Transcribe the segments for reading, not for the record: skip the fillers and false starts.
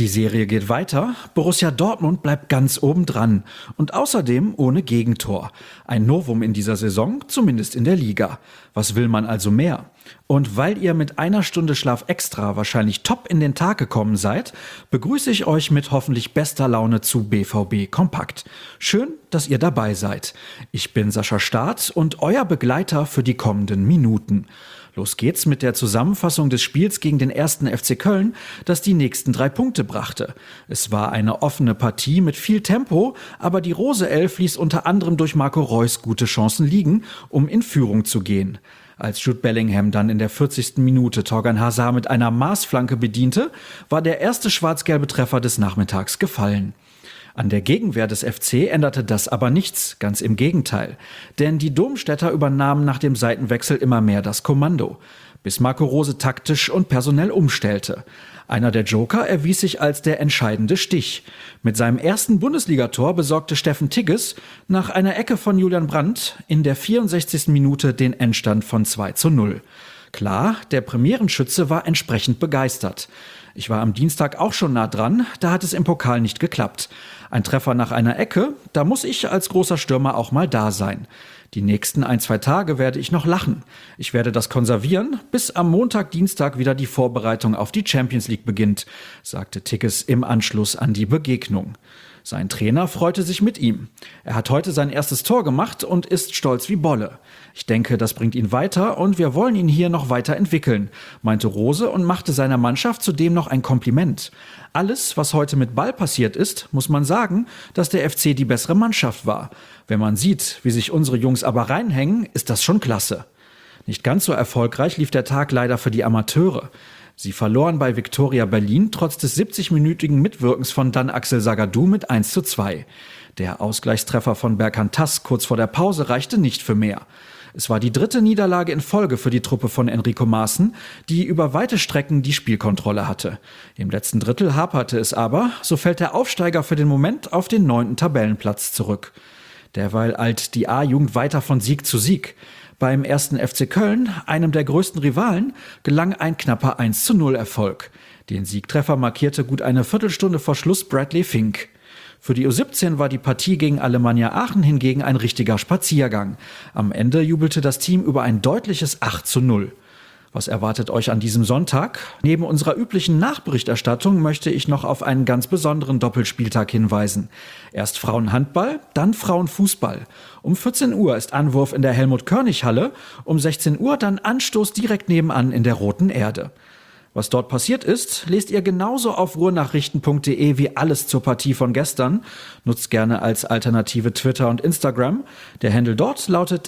Die Serie geht weiter, Borussia Dortmund bleibt ganz oben dran und außerdem ohne Gegentor. Ein Novum in dieser Saison, zumindest in der Liga. Was will man also mehr? Und weil ihr mit einer Stunde Schlaf extra wahrscheinlich top in den Tag gekommen seid, begrüße ich euch mit hoffentlich bester Laune zu BVB Kompakt. Schön, dass ihr dabei seid. Ich bin Sascha Staat und euer Begleiter für die kommenden Minuten. Los geht's mit der Zusammenfassung des Spiels gegen den 1. FC Köln, das die nächsten 3 Punkte brachte. Es war eine offene Partie mit viel Tempo, aber die Rose Elf ließ unter anderem durch Marco Reus gute Chancen liegen, um in Führung zu gehen. Als Jude Bellingham dann in der 40. Minute Thorgan Hazard mit einer Maßflanke bediente, war der erste schwarz-gelbe Treffer des Nachmittags gefallen. An der Gegenwehr des FC änderte das aber nichts, ganz im Gegenteil. Denn die Domstädter übernahmen nach dem Seitenwechsel immer mehr das Kommando, bis Marco Rose taktisch und personell umstellte. Einer der Joker erwies sich als der entscheidende Stich. Mit seinem ersten Bundesligator besorgte Steffen Tigges nach einer Ecke von Julian Brandt in der 64. Minute den Endstand von 2:0. Klar, der Premierenschütze war entsprechend begeistert. Ich war am Dienstag auch schon nah dran, da hat es im Pokal nicht geklappt. Ein Treffer nach einer Ecke, da muss ich als großer Stürmer auch mal da sein. Die nächsten 1-2 Tage werde ich noch lachen. Ich werde das konservieren, bis am Montag, Dienstag wieder die Vorbereitung auf die Champions League beginnt, sagte Tigges im Anschluss an die Begegnung. Sein Trainer freute sich mit ihm. Er hat heute sein erstes Tor gemacht und ist stolz wie Bolle. Ich denke, das bringt ihn weiter und wir wollen ihn hier noch weiter entwickeln, meinte Rose und machte seiner Mannschaft zudem noch ein Kompliment. Alles, was heute mit Ball passiert ist, muss man sagen, dass der FC die bessere Mannschaft war. Wenn man sieht, wie sich unsere Jungs aber reinhängen, ist das schon klasse. Nicht ganz so erfolgreich lief der Tag leider für die Amateure. Sie verloren bei Viktoria Berlin trotz des 70-minütigen Mitwirkens von Dan Axel Sagadou mit 1:2. Der Ausgleichstreffer von Berkan Tass kurz vor der Pause reichte nicht für mehr. Es war die 3. Niederlage in Folge für die Truppe von Enrico Maaßen, die über weite Strecken die Spielkontrolle hatte. Im letzten Drittel haperte es aber, so fällt der Aufsteiger für den Moment auf den 9. Tabellenplatz zurück. Derweil eilt die A-Jugend weiter von Sieg zu Sieg. Beim 1. FC Köln, einem der größten Rivalen, gelang ein knapper 1:0 Erfolg. Den Siegtreffer markierte gut eine Viertelstunde vor Schluss Bradley Fink. Für die U17 war die Partie gegen Alemannia Aachen hingegen ein richtiger Spaziergang. Am Ende jubelte das Team über ein deutliches 8:0. Was erwartet euch an diesem Sonntag? Neben unserer üblichen Nachberichterstattung möchte ich noch auf einen ganz besonderen Doppelspieltag hinweisen. Erst Frauenhandball, dann Frauenfußball. Um 14 Uhr ist Anwurf in der Helmut-Körnig-Halle, um 16 Uhr dann Anstoß direkt nebenan in der Roten Erde. Was dort passiert ist, lest ihr genauso auf ruhrnachrichten.de wie alles zur Partie von gestern. Nutzt gerne als Alternative Twitter und Instagram. Der Handle dort lautet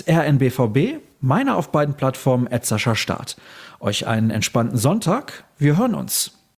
@rnbvb, meine auf beiden Plattformen @SaschaStaat. Euch einen entspannten Sonntag. Wir hören uns.